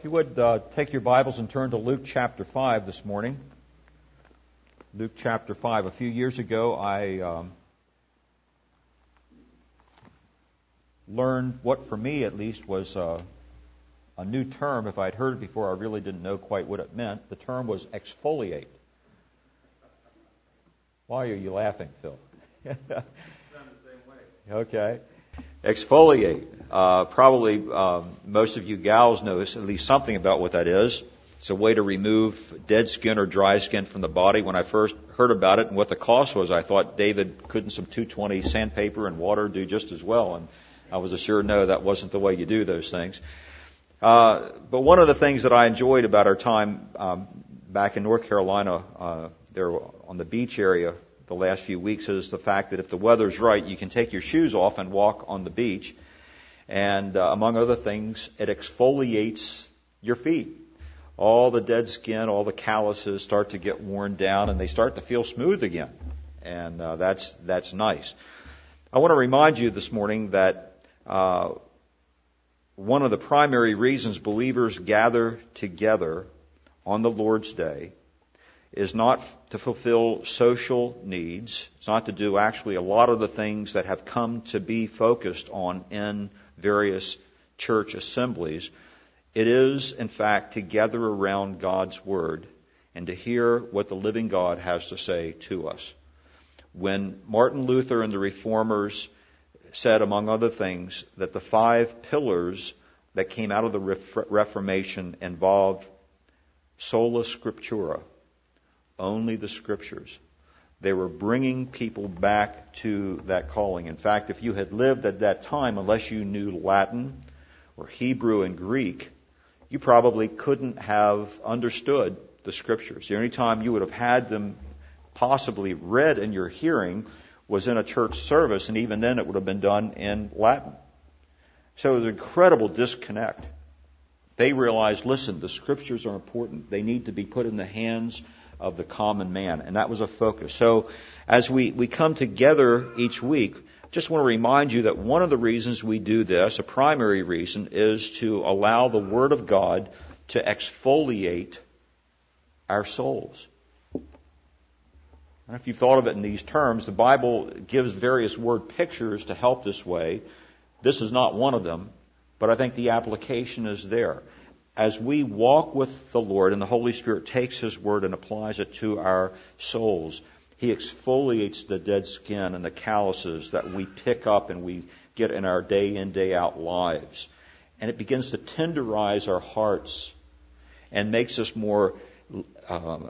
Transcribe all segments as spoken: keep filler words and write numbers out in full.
If you would uh, take your Bibles and turn to Luke chapter five this morning. Luke chapter five. A few years ago, I um, learned what, for me at least, was uh, a new term. If I'd heard it before, I really didn't know quite what it meant. The term was exfoliate. Why are you laughing, Phil? Okay. Exfoliate. Uh, probably um, most of you gals know at least something about what that is. It's a way to remove dead skin or dry skin from the body. When I first heard about it and what the cost was, I thought, David, couldn't some two twenty sandpaper and water do just as well? And I was assured, no, that wasn't the way you do those things. Uh, but one of the things that I enjoyed about our time um, back in North Carolina, uh, there on the beach area, the last few weeks is the fact that if the weather's right, you can take your shoes off and walk on the beach. And uh, among other things, it exfoliates your feet. All the dead skin, all the calluses start to get worn down and they start to feel smooth again. And uh, that's that's nice. I want to remind you this morning that uh, one of the primary reasons believers gather together on the Lord's Day is not to fulfill social needs. It's not to do actually a lot of the things that have come to be focused on in various church assemblies. It is, in fact, to gather around God's Word and to hear what the living God has to say to us. When Martin Luther and the Reformers said, among other things, that the five pillars that came out of the Reformation involved sola scriptura, only the Scriptures. They were bringing people back to that calling. In fact, if you had lived at that time, unless you knew Latin or Hebrew and Greek, you probably couldn't have understood the Scriptures. The only time you would have had them possibly read in your hearing was in a church service, and even then it would have been done in Latin. So it was an incredible disconnect. They realized, listen, the Scriptures are important. They need to be put in the hands of the common man. And that was a focus. So as we, we come together each week, just want to remind you that one of the reasons we do this, a primary reason, is to allow the Word of God to exfoliate our souls. I don't know if you've thought of it in these terms. The Bible gives various word pictures to help this way. This is not one of them, but I think the application is there. As we walk with the Lord and the Holy Spirit takes His Word and applies it to our souls, He exfoliates the dead skin and the calluses that we pick up and we get in our day in, day out lives. And it begins to tenderize our hearts and makes us more um,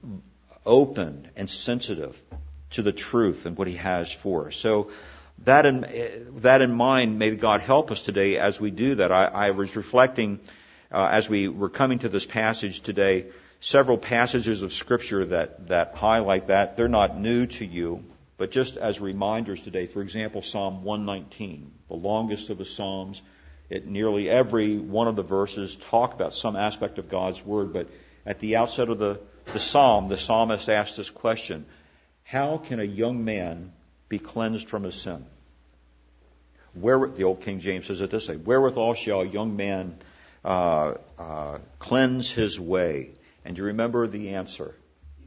open and sensitive to the truth and what He has for us. So that in, that in mind, may God help us today as we do that. I, I was reflecting Uh, as we were coming to this passage today, several passages of Scripture that, that highlight that. They're not new to you, but just as reminders today. For example, Psalm one nineteen, the longest of the Psalms. It, nearly every one of the verses talk about some aspect of God's Word, but at the outset of the, the Psalm, the psalmist asks this question: how can a young man be cleansed from his sin? Where, the old King James says it this way: wherewithal shall a young man Uh, uh, cleanse his way? And you remember the answer.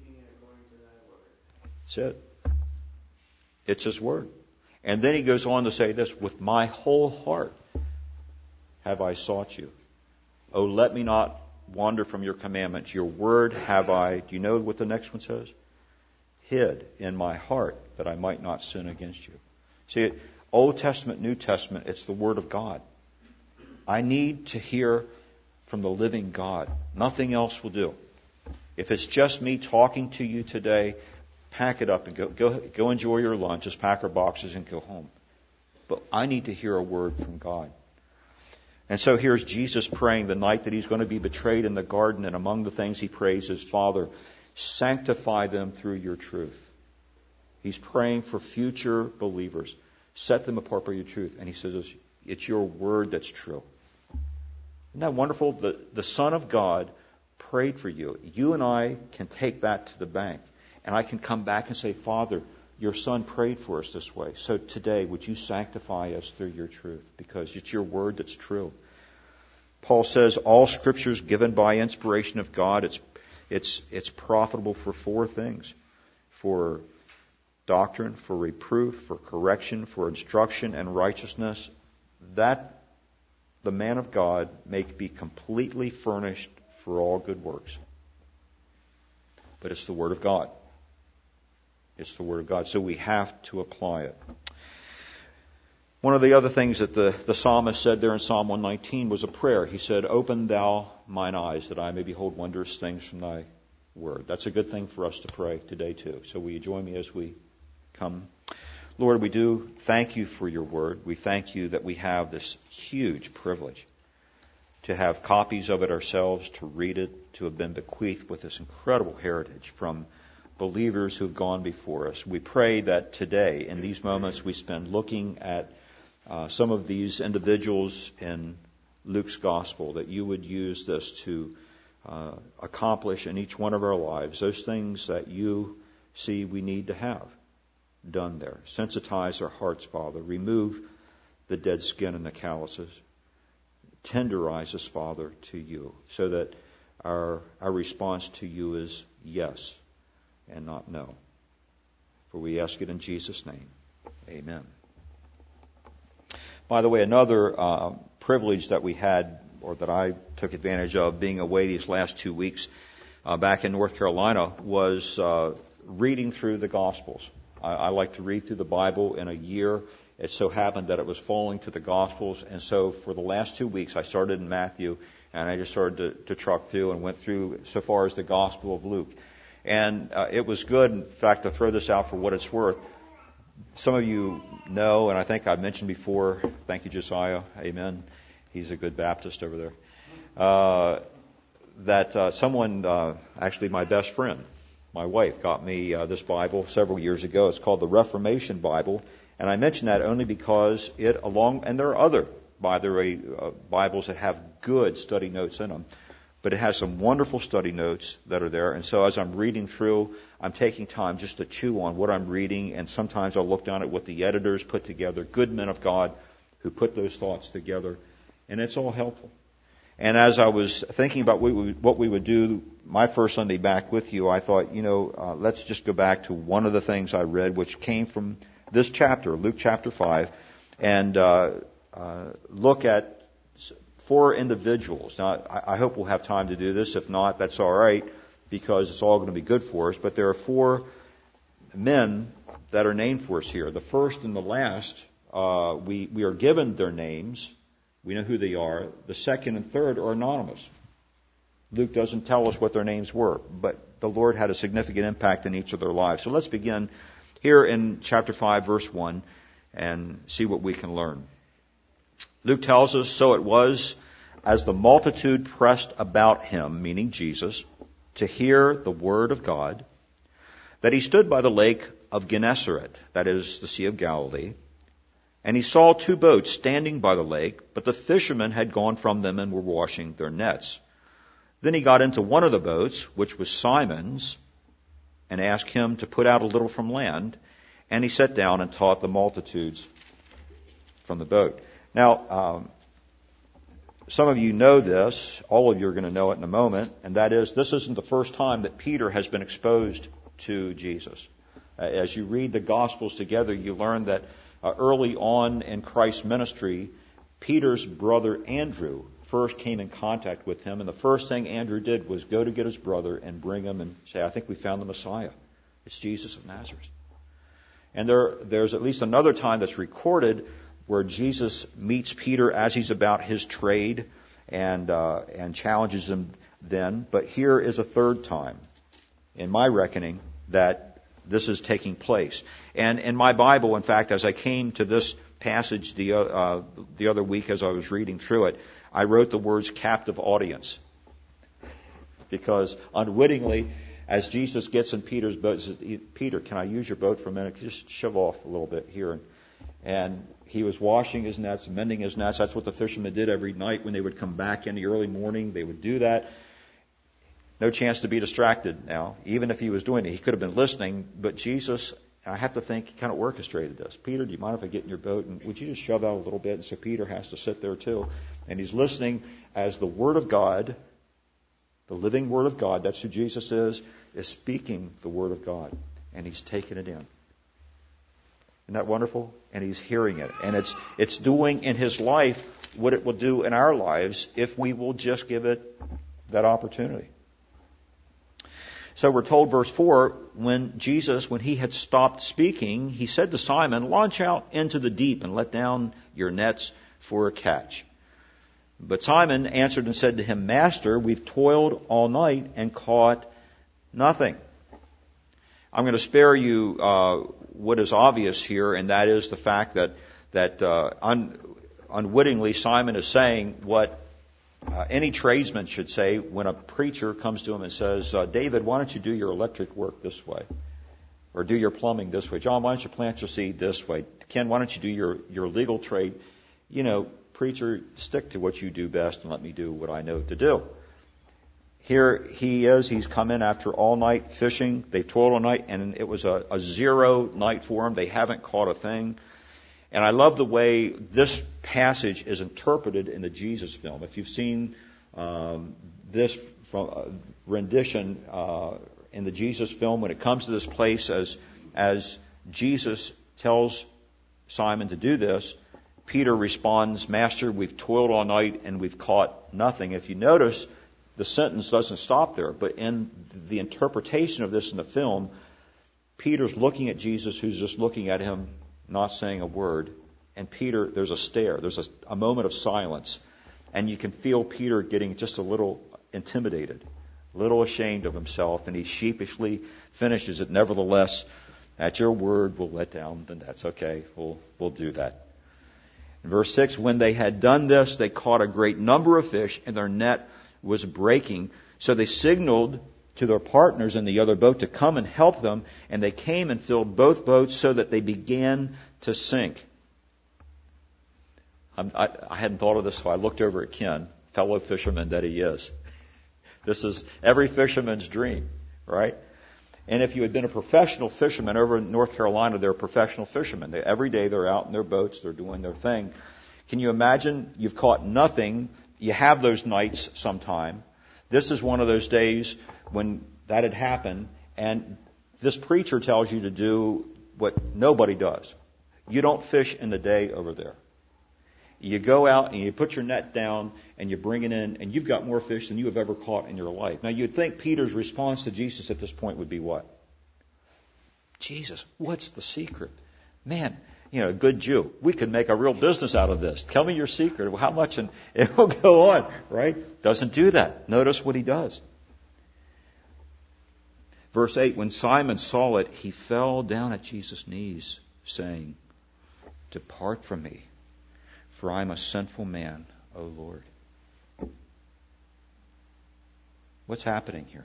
That's it. It's His Word. And then he goes on to say this: with my whole heart have I sought you. Oh, let me not wander from your commandments. Your word have I, do you know what the next one says? Hid in my heart that I might not sin against you. See, Old Testament, New Testament, it's the Word of God. I need to hear from the living God. Nothing else will do. If it's just me talking to you today, pack it up and go, go, go enjoy your lunch. Just pack our boxes and go home. But I need to hear a word from God. And so here's Jesus praying the night that He's going to be betrayed in the garden. And among the things He prays is, Father, sanctify them through your truth. He's praying for future believers. Set them apart by your truth. And He says, it's your word that's true. Isn't that wonderful? The, the Son of God prayed for you. You and I can take that to the bank. And I can come back and say, Father, your Son prayed for us this way. So today, would you sanctify us through your truth? Because it's your word that's true. Paul says all Scripture is given by inspiration of God. It's, it's, it's profitable for four things. For doctrine, for reproof, for correction, for instruction and righteousness, that the man of God may be completely furnished for all good works. But it's the Word of God. It's the Word of God. So we have to apply it. One of the other things that the, the psalmist said there in Psalm one nineteen was a prayer. He said, "Open thou mine eyes, that I may behold wondrous things from thy word." That's a good thing for us to pray today too. So will you join me as we come? Lord, we do thank you for your word. We thank you that we have this huge privilege to have copies of it ourselves, to read it, to have been bequeathed with this incredible heritage from believers who have gone before us. We pray that today, in these moments we spend looking at uh, some of these individuals in Luke's gospel, that you would use this to uh, accomplish in each one of our lives those things that you see we need to have done there. Sensitize our hearts, Father. Remove the dead skin and the calluses. Tenderize us, Father, to you, so that our our response to you is yes and not no. For we ask it in Jesus' name. Amen. By the way, another uh, privilege that we had, or that I took advantage of being away these last two weeks uh, back in North Carolina, was uh, reading through the Gospels. I, I like to read through the Bible in a year. It so happened that it was falling to the Gospels, and so for the last two weeks I started in Matthew, and I just started to, to truck through and went through so far as the Gospel of Luke. And uh, it was good. In fact, to throw this out for what it's worth, some of you know, and I think I've mentioned before, thank you, Josiah, amen, he's a good Baptist over there, uh, that uh, someone, uh, actually my best friend, my wife, got me uh, this Bible several years ago. It's called the Reformation Bible. And I mention that only because it, along, and there are other, by the way, uh, Bibles that have good study notes in them, but it has some wonderful study notes that are there. And so as I'm reading through, I'm taking time just to chew on what I'm reading, and sometimes I'll look down at what the editors put together, good men of God who put those thoughts together, and it's all helpful. And as I was thinking about what we, what we would do my first Sunday back with you, I thought, you know, uh, let's just go back to one of the things I read, which came from this chapter, Luke chapter five, and uh, uh, look at four individuals. Now, I, I hope we'll have time to do this. If not, that's all right, because it's all going to be good for us. But there are four men that are named for us here. The first and the last, uh, we, we are given their names. We know who they are. The second and third are anonymous. Luke doesn't tell us what their names were, but the Lord had a significant impact in each of their lives. So let's begin here in chapter five, verse one, and see what we can learn. Luke tells us, "So it was, as the multitude pressed about him," meaning Jesus, "to hear the word of God, that he stood by the lake of Gennesaret," that is, the Sea of Galilee, "and he saw two boats standing by the lake, but the fishermen had gone from them and were washing their nets. Then he got into one of the boats, which was Simon's, and asked him to put out a little from land, and he sat down and taught the multitudes from the boat." Now, um, some of you know this, all of you are going to know it in a moment, and that is, this isn't the first time that Peter has been exposed to Jesus. Uh, as you read the Gospels together, you learn that uh, early on in Christ's ministry, Peter's brother Andrew first came in contact with him, and the first thing Andrew did was go to get his brother and bring him and say, "I think we found the Messiah. It's Jesus of Nazareth." And there, there's at least another time that's recorded where Jesus meets Peter as he's about his trade and uh, and challenges him then. But here is a third time, in my reckoning, that this is taking place. And in my Bible, in fact, as I came to this passage the uh, the other week as I was reading through it, I wrote the words "captive audience," because unwittingly, as Jesus gets in Peter's boat, he says, "Peter, can I use your boat for a minute? Just shove off a little bit here." And he was washing his nets, mending his nets. That's what the fishermen did every night when they would come back in the early morning. They would do that. No chance to be distracted now. Even if he was doing it, he could have been listening. But Jesus, And I have to think he kind of orchestrated this. Peter, do you mind if I get in your boat? And would you just shove out a little bit? And so Peter has to sit there too. And he's listening as the Word of God, the living Word of God, that's who Jesus is, is speaking the Word of God. And he's taking it in. Isn't that wonderful? And he's hearing it. And it's it's doing in his life what it will do in our lives if we will just give it that opportunity. So we're told, verse four, when Jesus, when he had stopped speaking, he said to Simon, launch out into the deep and let down your nets for a catch. But Simon answered and said to him, Master, we've toiled all night and caught nothing. I'm going to spare you uh, what is obvious here, and that is the fact that that uh, un, unwittingly Simon is saying what uh, any tradesman should say when a preacher comes to him and says, uh, David, why don't you do your electric work this way? Or do your plumbing this way? John, why don't you plant your seed this way? Ken, why don't you do your, your legal trade? You know, preacher, stick to what you do best and let me do what I know to do. Here he is. He's come in after all night fishing. They've toiled all night, and it was a, a zero night for them. They haven't caught a thing. And I love the way this passage is interpreted in the Jesus film. If you've seen um, this from, uh, rendition uh, in the Jesus film, when it comes to this place, as as Jesus tells Simon to do this, Peter responds, Master, we've toiled all night and we've caught nothing. If you notice, the sentence doesn't stop there, but in the interpretation of this in the film, Peter's looking at Jesus, who's just looking at him, not saying a word. And Peter, there's a stare, there's a, a moment of silence. And you can feel Peter getting just a little intimidated, a little ashamed of himself, and he sheepishly finishes it. Nevertheless, at your word, we'll let down the nets. Okay, we'll, we'll do that. In verse six, when they had done this, they caught a great number of fish, and their net was breaking. So they signaled to their partners in the other boat to come and help them, and they came and filled both boats so that they began to sink. I'm, I, I hadn't thought of this, so I looked over at Ken, fellow fisherman that he is. This is every fisherman's dream, right? And if you had been a professional fisherman over in North Carolina, they're professional fishermen. They, every day they're out in their boats, they're doing their thing. Can you imagine you've caught nothing? You have those nights sometime. This is one of those days when that had happened, and this preacher tells you to do what nobody does. You don't fish in the day over there. You go out and you put your net down and you bring it in, and you've got more fish than you have ever caught in your life. Now, you'd think Peter's response to Jesus at this point would be what? Jesus, what's the secret? Man, you know, a good Jew, we could make a real business out of this. Tell me your secret. How much? And it will go on, right? Doesn't do that. Notice what he does. Verse eight, when Simon saw it, he fell down at Jesus' knees, saying, Depart from me, for I am a sinful man, O Lord. What's happening here?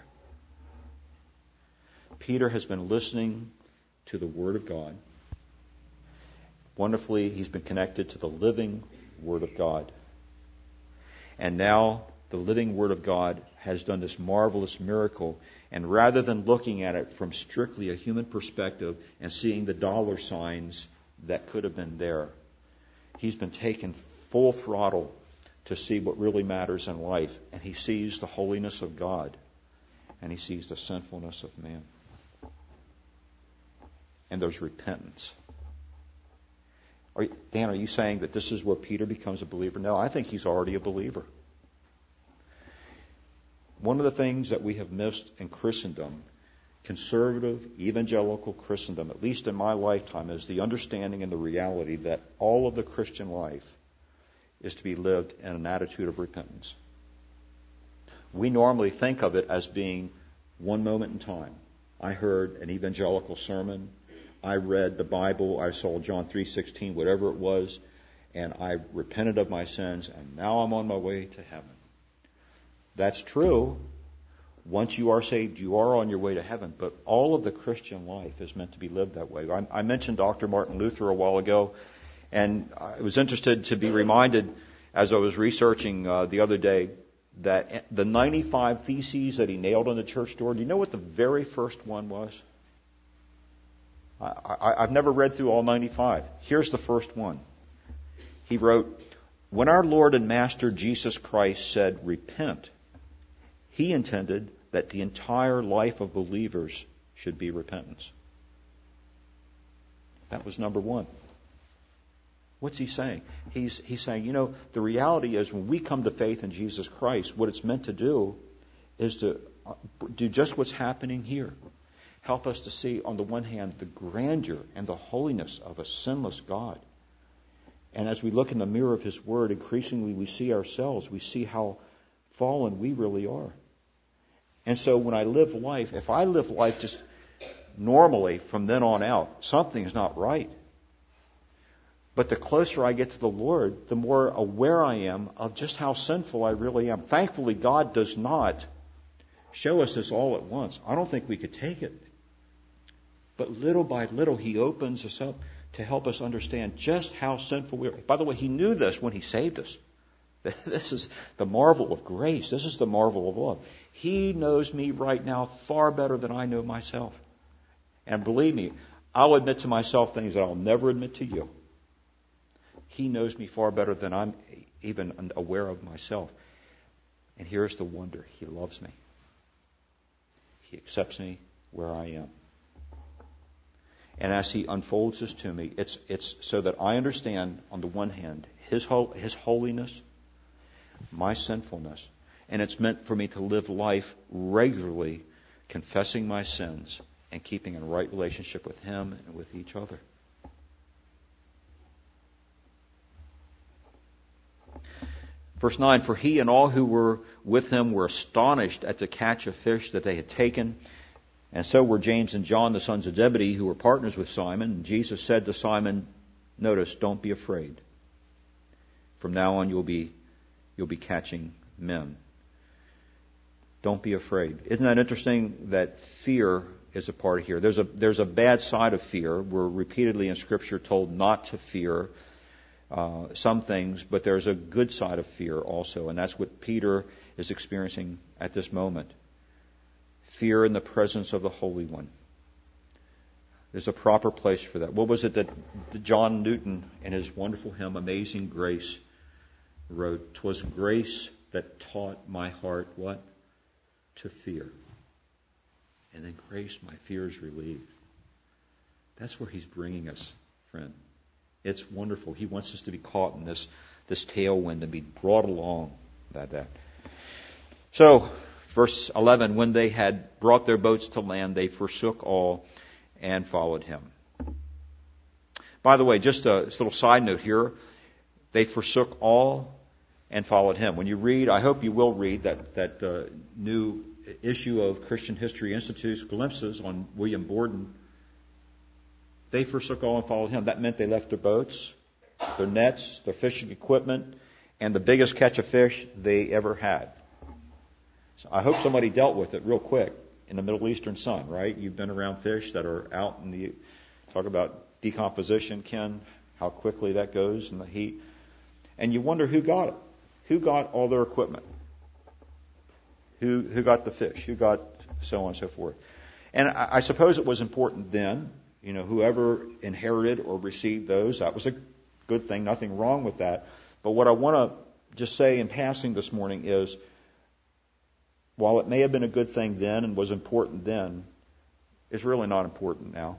Peter has been listening to the Word of God. Wonderfully, he's been connected to the living Word of God. And now the living Word of God has done this marvelous miracle. And rather than looking at it from strictly a human perspective and seeing the dollar signs that could have been there, he's been taken full throttle to see what really matters in life. And he sees the holiness of God. And he sees the sinfulness of man. And there's repentance. Are you, Dan, are you saying that this is where Peter becomes a believer? No, I think he's already a believer. One of the things that we have missed in Christendom, conservative, evangelical Christendom, at least in my lifetime, is the understanding and the reality that all of the Christian life is to be lived in an attitude of repentance. We normally think of it as being one moment in time. I heard an evangelical sermon. I read the Bible, I saw John three sixteen, whatever it was, and I repented of my sins, and now I'm on my way to heaven. That's true. Once you are saved, you are on your way to heaven, but all of the Christian life is meant to be lived that way. I, I mentioned Doctor Martin Luther a while ago, and I was interested to be reminded as I was researching uh, the other day that the ninety-five theses that he nailed on the church door, do you know what the very first one was? I, I, I've never read through all ninety-five. Here's the first one. He wrote, when our Lord and Master Jesus Christ said, repent, he intended that the entire life of believers should be repentance. That was number one. What's he saying? He's, he's saying, you know, the reality is when we come to faith in Jesus Christ, what it's meant to do is to do just what's happening here. Help us to see, on the one hand, the grandeur and the holiness of a sinless God. And as we look in the mirror of His Word, increasingly we see ourselves. We see how fallen we really are. And so when I live life, if I live life just normally from then on out, something's not right. But the closer I get to the Lord, the more aware I am of just how sinful I really am. Thankfully, God does not show us this all at once. I don't think we could take it. But little by little, He opens us up to help us understand just how sinful we are. By the way, He knew this when He saved us. This is the marvel of grace. This is the marvel of love. He knows me right now far better than I know myself. And believe me, I'll admit to myself things that I'll never admit to you. He knows me far better than I'm even aware of myself. And here's the wonder. He loves me. He accepts me where I am. And as He unfolds this to me, it's it's so that I understand, on the one hand, His hol- His holiness, my sinfulness, and it's meant for me to live life regularly, confessing my sins and keeping in right relationship with Him and with each other. Verse nine, for he and all who were with him were astonished at the catch of fish that they had taken. And so were James and John, the sons of Zebedee, who were partners with Simon. And Jesus said to Simon, notice, don't be afraid. From now on you'll be you'll be catching men. Don't be afraid. Isn't that interesting that fear is a part of here? There's a there's a bad side of fear. We're repeatedly in Scripture told not to fear uh, some things, but there's a good side of fear also, and that's what Peter is experiencing at this moment. Fear in the presence of the Holy One. There's a proper place for that. What was it that John Newton, in his wonderful hymn, Amazing Grace, wrote? 'Twas grace that taught my heart what? To fear. And then grace, my fears relieved. That's where He's bringing us, friend. It's wonderful. He wants us to be caught in this, this tailwind and be brought along by that. So, verse eleven, when they had brought their boats to land, they forsook all and followed Him. By the way, just a little side note here. They forsook all and followed Him. When you read, I hope you will read that, that uh, new issue of Christian History Institute's Glimpses on William Borden. They forsook all and followed Him. That meant they left their boats, their nets, their fishing equipment, and the biggest catch of fish they ever had. So I hope somebody dealt with it real quick in the Middle Eastern sun, right? You've been around fish that are out in the, talk about decomposition, Ken, how quickly that goes in the heat. And you wonder who got it. Who got all their equipment? Who who got the fish? Who got so on and so forth? And I, I suppose it was important then. You know, whoever inherited or received those, that was a good thing. Nothing wrong with that. But what I want to just say in passing this morning is, while it may have been a good thing then and was important then, it's really not important now.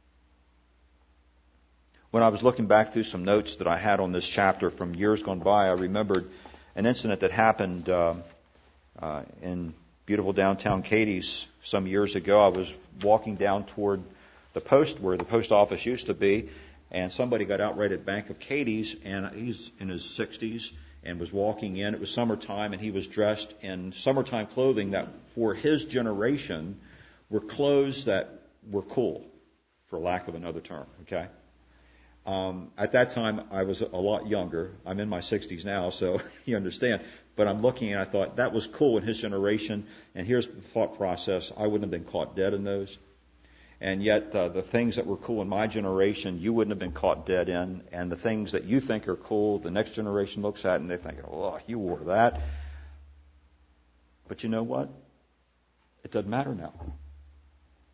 When I was looking back through some notes that I had on this chapter from years gone by, I remembered an incident that happened uh, uh, in beautiful downtown Cadiz some years ago. I was walking down toward the post where the post office used to be, and somebody got out right at Bank of Cadiz, and he's in his sixties and was walking in. It was summertime, and he was dressed in summertime clothing that, for his generation, were clothes that were cool, for lack of another term. Okay. Um, at that time, I was a lot younger. I'm in my sixties now, so you understand. But I'm looking and I thought, that was cool in his generation. And here's the thought process. I wouldn't have been caught dead in those. And yet, uh, the things that were cool in my generation, you wouldn't have been caught dead in. And the things that you think are cool, the next generation looks at and they think, oh, you wore that. But you know what? It doesn't matter now.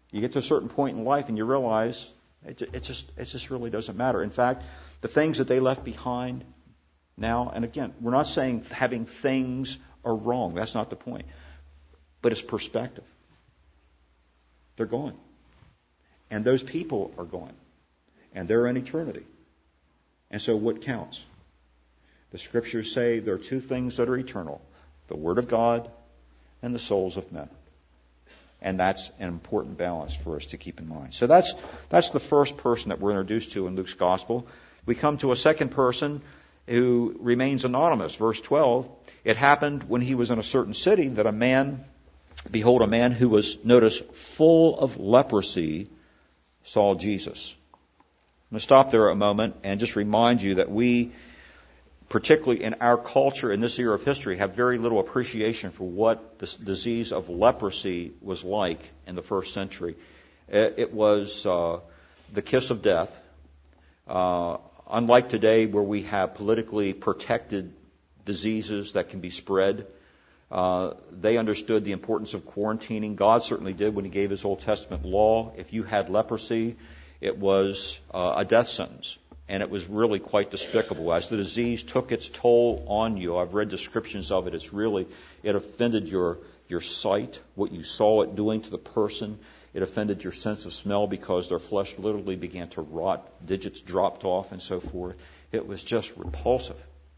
You get to a certain point in life and you realize it, it just it just really doesn't matter. In fact, the things that they left behind now, and again, we're not saying having things are wrong. That's not the point. But it's perspective. They're gone. And those people are gone. And they're in eternity. And so what counts? The Scriptures say there are two things that are eternal. The Word of God and the souls of men. And that's an important balance for us to keep in mind. So that's that's the first person that we're introduced to in Luke's Gospel. We come to a second person who remains anonymous. Verse twelve, it happened when he was in a certain city that a man, behold, a man who was, notice, full of leprosy, saw Jesus. I'm going to stop there a moment and just remind you that we, particularly in our culture in this era of history, have very little appreciation for what the disease of leprosy was like in the first century. It was uh, the kiss of death. Uh, unlike today where we have politically protected diseases that can be spread, uh, they understood the importance of quarantining. God certainly did when He gave His Old Testament law. If you had leprosy, it was uh, a death sentence. And it was really quite despicable. As the disease took its toll on you, I've read descriptions of it. It's really, it offended your, your sight, what you saw it doing to the person. It offended your sense of smell because their flesh literally began to rot. Digits dropped off and so forth. It was just repulsive.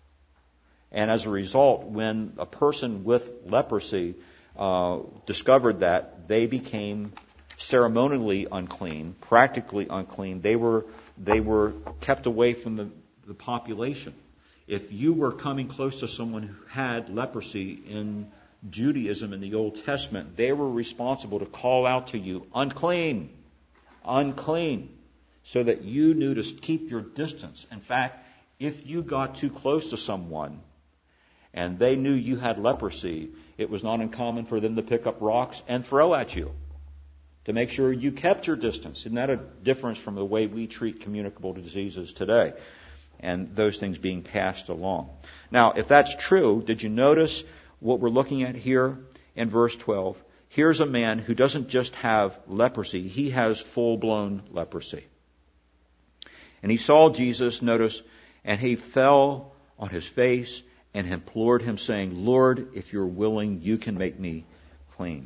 And as a result, when a person with leprosy uh, discovered that, they became ceremonially unclean, practically unclean. They were they were kept away from the, the population. If you were coming close to someone who had leprosy in Judaism in the Old Testament, they were responsible to call out to you, unclean, unclean, so that you knew to keep your distance. In fact, if you got too close to someone and they knew you had leprosy, it was not uncommon for them to pick up rocks and throw at you, to make sure you kept your distance. Isn't that a difference from the way we treat communicable diseases today? And those things being passed along. Now, if that's true, did you notice what we're looking at here in verse twelve? Here's a man who doesn't just have leprosy, he has full-blown leprosy. And he saw Jesus, notice, and he fell on his face and implored Him, saying, Lord, if you're willing, you can make me clean.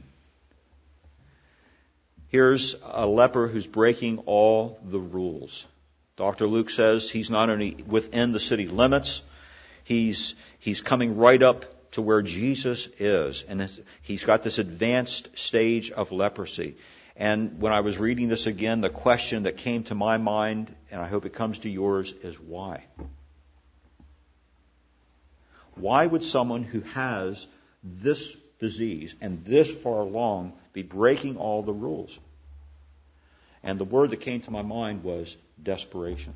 Here's a leper who's breaking all the rules. Doctor Luke says he's not only within the city limits, he's he's coming right up to where Jesus is. And he's got this advanced stage of leprosy. And when I was reading this again, the question that came to my mind, and I hope it comes to yours, is why? Why would someone who has this disease and this far along be breaking all the rules? And the word that came to my mind was desperation.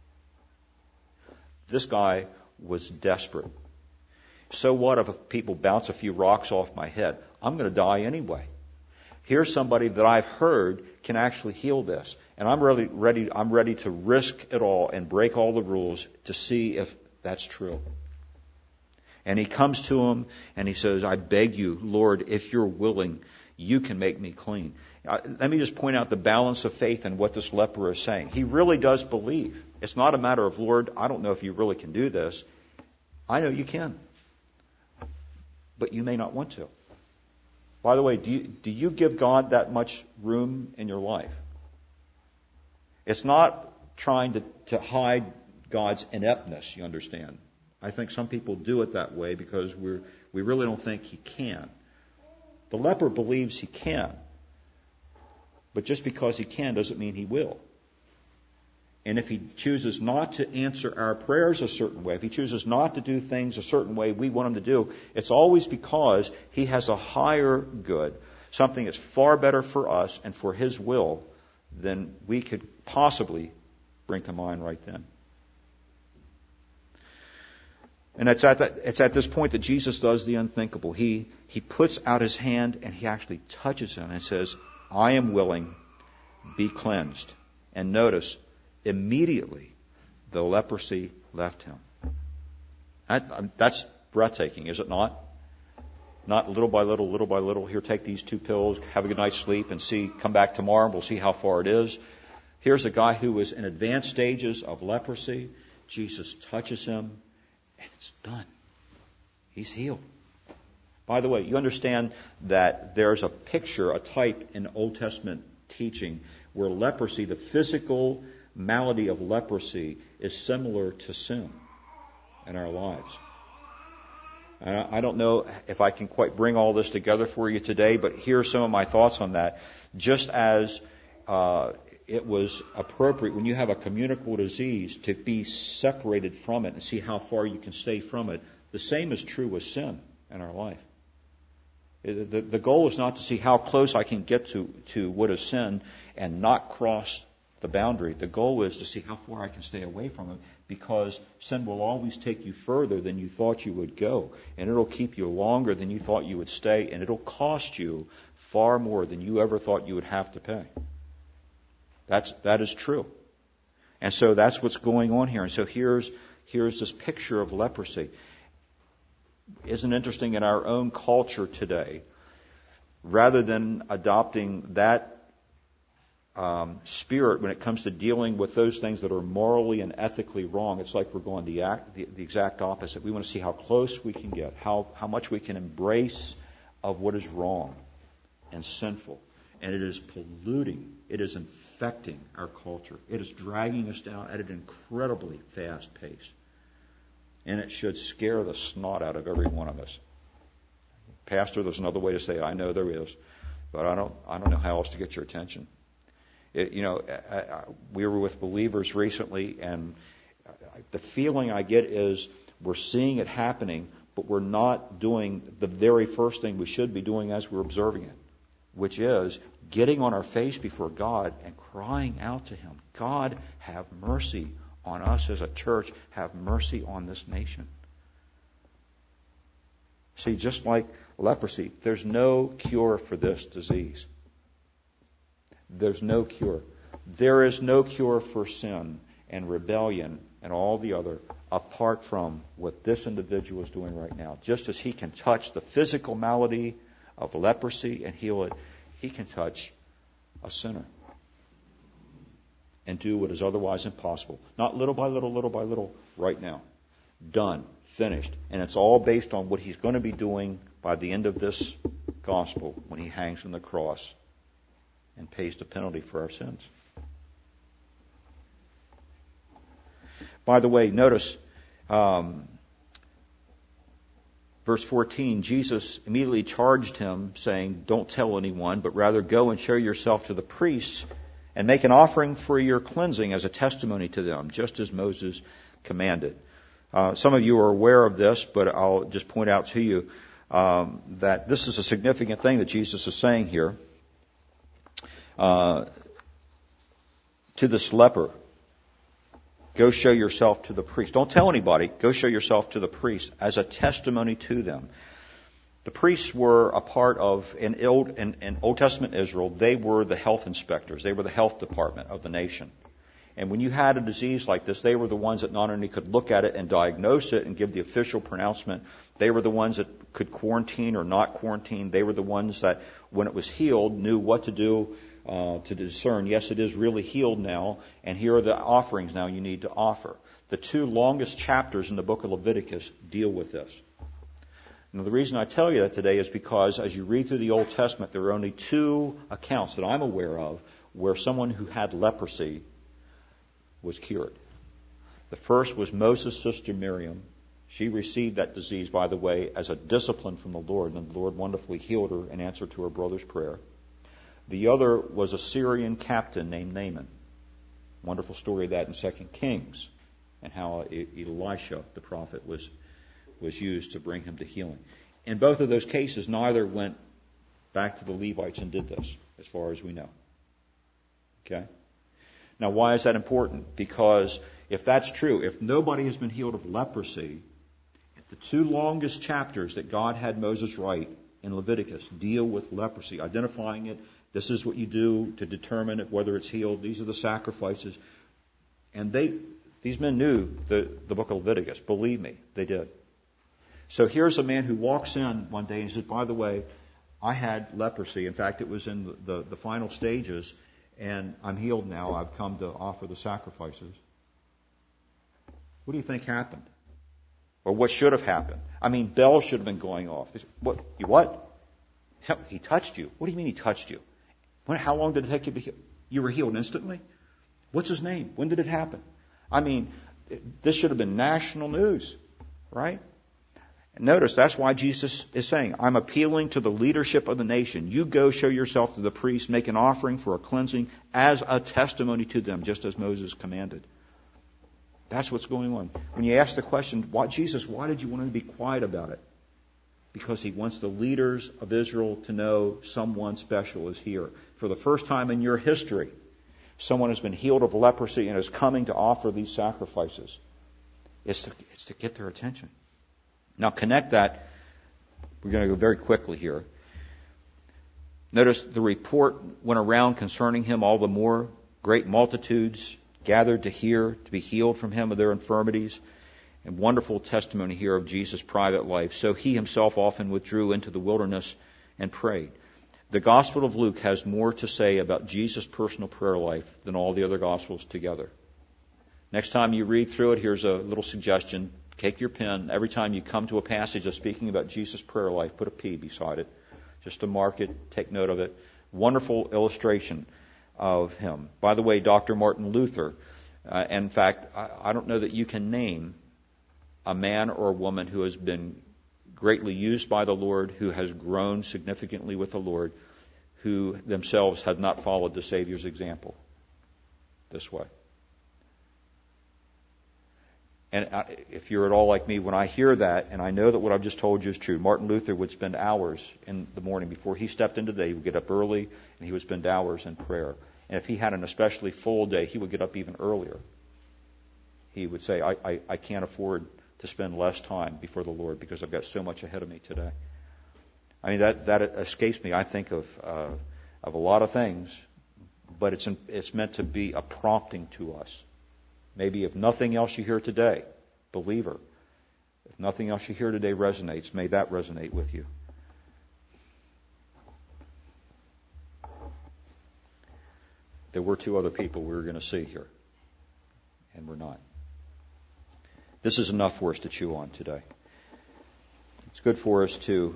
This guy was desperate. So what if people bounce a few rocks off my head? I'm going to die anyway. Here's somebody that I've heard can actually heal this. And I'm really ready, I'm ready to risk it all and break all the rules to see if that's true. And he comes to him and he says, I beg you, Lord, if you're willing, you can make me clean. Uh, let me just point out the balance of faith and what this leper is saying. He really does believe. It's not a matter of, Lord, I don't know if you really can do this. I know you can. But you may not want to. By the way, do you, do you give God that much room in your life? It's not trying to, to hide God's ineptness, you understand. I think some people do it that way because we're, we really don't think He can. The leper believes he can. But just because he can doesn't mean he will. And if he chooses not to answer our prayers a certain way, if he chooses not to do things a certain way we want him to do, it's always because he has a higher good, something that's far better for us and for his will than we could possibly bring to mind right then. And it's at, that, it's at this point that Jesus does the unthinkable. He, he puts out his hand and he actually touches him and says, I am willing, be cleansed. And notice, immediately the leprosy left him. That, that's breathtaking, is it not? Not little by little, little by little. Here, take these two pills, have a good night's sleep, and see. Come back tomorrow, and we'll see how far it is. Here's a guy who was in advanced stages of leprosy. Jesus touches him, and it's done. He's healed. By the way, you understand that there's a picture, a type in Old Testament teaching where leprosy, the physical malady of leprosy, is similar to sin in our lives. I don't know if I can quite bring all this together for you today, but here are some of my thoughts on that. Just as uh, it was appropriate when you have a communicable disease to be separated from it and see how far you can stay from it, the same is true with sin in our life. The, the goal is not to see how close I can get to, to what is sin and not cross the boundary. The goal is to see how far I can stay away from it, because sin will always take you further than you thought you would go. And it'll keep you longer than you thought you would stay. And it'll cost you far more than you ever thought you would have to pay. That's, that is true. And so that's what's going on here. And so here's, here's this picture of leprosy. Isn't it interesting in our own culture today, rather than adopting that Um, spirit when it comes to dealing with those things that are morally and ethically wrong, it's like we're going the, act, the, the exact opposite. We want to see how close we can get, how, how much we can embrace of what is wrong and sinful. And it is polluting, it is infecting our culture. It is dragging us down at an incredibly fast pace. And it should scare the snot out of every one of us. Pastor, there's another way to say it. I know there is. But I don't, I don't know how else to get your attention. It, you know, I, I, we were with believers recently, and the feeling I get is we're seeing it happening, but we're not doing the very first thing we should be doing as we're observing it, which is getting on our face before God and crying out to Him, God, have mercy on us as a church. Have mercy on this nation. See, just like leprosy, there's no cure for this disease. There's no cure. There is no cure for sin and rebellion and all the other apart from what this individual is doing right now. Just as he can touch the physical malady of leprosy and heal it, he can touch a sinner and do what is otherwise impossible. Not little by little, little by little, right now. Done. Finished. And it's all based on what he's going to be doing by the end of this gospel when he hangs on the cross and pays the penalty for our sins. By the way, notice um, verse fourteen, Jesus immediately charged him, saying, don't tell anyone, but rather go and show yourself to the priests and make an offering for your cleansing as a testimony to them, just as Moses commanded. Uh, some of you are aware of this, but I'll just point out to you um, that this is a significant thing that Jesus is saying here. Uh, to this leper, go show yourself to the priest. Don't tell anybody. Go show yourself to the priest as a testimony to them. The priests were a part of, in Old, in, in Old Testament Israel, they were the health inspectors. They were the health department of the nation. And when you had a disease like this, they were the ones that not only could look at it and diagnose it and give the official pronouncement, they were the ones that could quarantine or not quarantine. They were the ones that, when it was healed, knew what to do uh, to discern, yes, it is really healed now, and here are the offerings now you need to offer. The two longest chapters in the book of Leviticus deal with this. Now, the reason I tell you that today is because as you read through the Old Testament, there are only two accounts that I'm aware of where someone who had leprosy was cured. The first was Moses' sister Miriam. She received that disease, by the way, as a discipline from the Lord, and the Lord wonderfully healed her in answer to her brother's prayer. The other was a Syrian captain named Naaman. Wonderful story of that in Second Kings, and how Elisha, the prophet, was was used to bring him to healing. In both of those cases, neither went back to the Levites and did this, as far as we know. Okay? Now, why is that important? Because if that's true, if nobody has been healed of leprosy, the two longest chapters that God had Moses write in Leviticus deal with leprosy, identifying it. This is what you do to determine whether it's healed. These are the sacrifices. And they, these men knew the, the book of Leviticus. Believe me, they did. So here's a man who walks in one day and says, by the way, I had leprosy. In fact, it was in the, the, the final stages, and I'm healed now. I've come to offer the sacrifices. What do you think happened? Or what should have happened? I mean, bells should have been going off. What? You what? He touched you. What do you mean he touched you? When, how long did it take you to be healed? You were healed instantly? What's his name? When did it happen? I mean, this should have been national news, right? Notice, that's why Jesus is saying, I'm appealing to the leadership of the nation. You go show yourself to the priest, make an offering for a cleansing as a testimony to them, just as Moses commanded. That's what's going on. When you ask the question, why, Jesus, why did you want to be quiet about it? Because he wants the leaders of Israel to know someone special is here. For the first time in your history, someone has been healed of leprosy and is coming to offer these sacrifices. It's to, it's to get their attention. Now connect that. We're going to go very quickly here. Notice the report went around concerning him all the more. Great multitudes gathered to hear, to be healed from him of their infirmities. And wonderful testimony here of Jesus' private life. So he himself often withdrew into the wilderness and prayed. The Gospel of Luke has more to say about Jesus' personal prayer life than all the other Gospels together. Next time you read through it, here's a little suggestion. Take your pen. Every time you come to a passage of speaking about Jesus' prayer life, put a P beside it, just to mark it, take note of it. Wonderful illustration of him. By the way, Doctor Martin Luther, uh, in fact, I, I don't know that you can name a man or a woman who has been greatly used by the Lord, who has grown significantly with the Lord, who themselves have not followed the Savior's example this way. And if you're at all like me, when I hear that, and I know that what I've just told you is true, Martin Luther would spend hours in the morning before he stepped into the day. He would get up early, and he would spend hours in prayer. And if he had an especially full day, he would get up even earlier. He would say, I, I, I can't afford to spend less time before the Lord because I've got so much ahead of me today. I mean, that, that escapes me. I think of uh, of a lot of things, but it's in, it's meant to be a prompting to us. Maybe if nothing else you hear today, believer, if nothing else you hear today resonates, may that resonate with you. There were two other people we were going to see here, and we're not. This is enough for us to chew on today. It's good for us to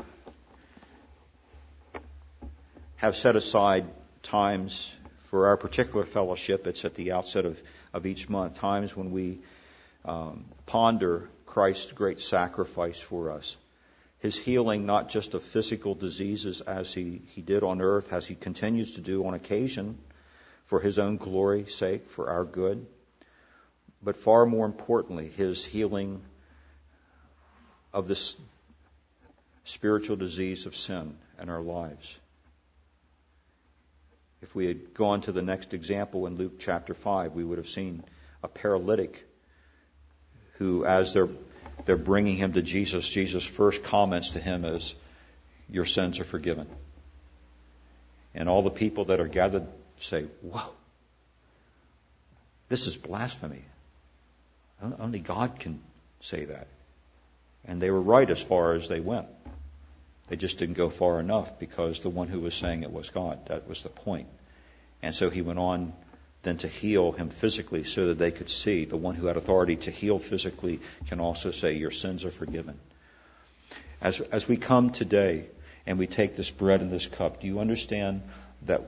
have set aside times for our particular fellowship. It's at the outset of, of each month, times when we um, ponder Christ's great sacrifice for us. His healing, not just of physical diseases as he, he did on earth, as he continues to do on occasion for his own glory's sake, for our good, but far more importantly, his healing of this spiritual disease of sin in our lives. If we had gone to the next example in Luke chapter five, we would have seen a paralytic who, as they're they're bringing him to Jesus, Jesus' first comments to him is, "Your sins are forgiven." And all the people that are gathered say, "Whoa, this is blasphemy. Only God can say that." And they were right as far as they went. They just didn't go far enough because the one who was saying it was God. That was the point. And so he went on then to heal him physically so that they could see. The one who had authority to heal physically can also say, "Your sins are forgiven." As, as we come today and we take this bread and this cup, do you understand that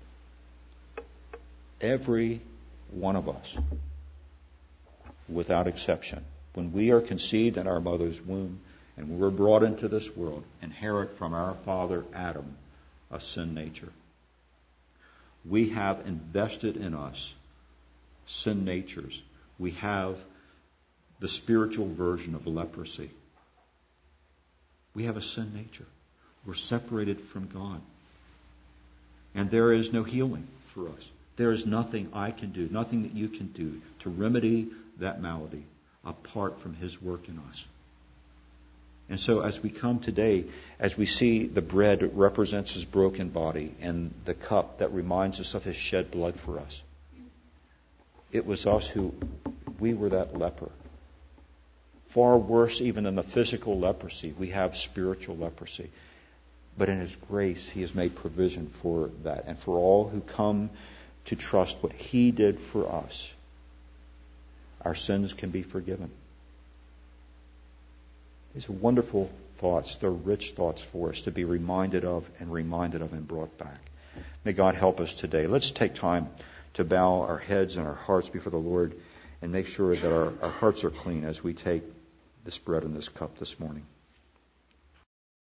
every one of us, without exception, when we are conceived in our mother's womb and we're brought into this world, inherit from our father Adam a sin nature. We have invested in us sin natures. We have the spiritual version of leprosy. We have a sin nature. We're separated from God. And there is no healing for us. There is nothing I can do, nothing that you can do to remedy that malady apart from his work in us. And so as we come today, as we see the bread that represents his broken body and the cup that reminds us of his shed blood for us, it was us who, we were that leper. far worse even than the physical leprosy. We have spiritual leprosy. But in His grace, He has made provision for that. And for all who come to trust what He did for us, our sins can be forgiven. These are wonderful thoughts. They're rich thoughts for us to be reminded of and reminded of and brought back. May God help us today. Let's take time to bow our heads and our hearts before the Lord and make sure that our, our hearts are clean as we take this bread and this cup this morning.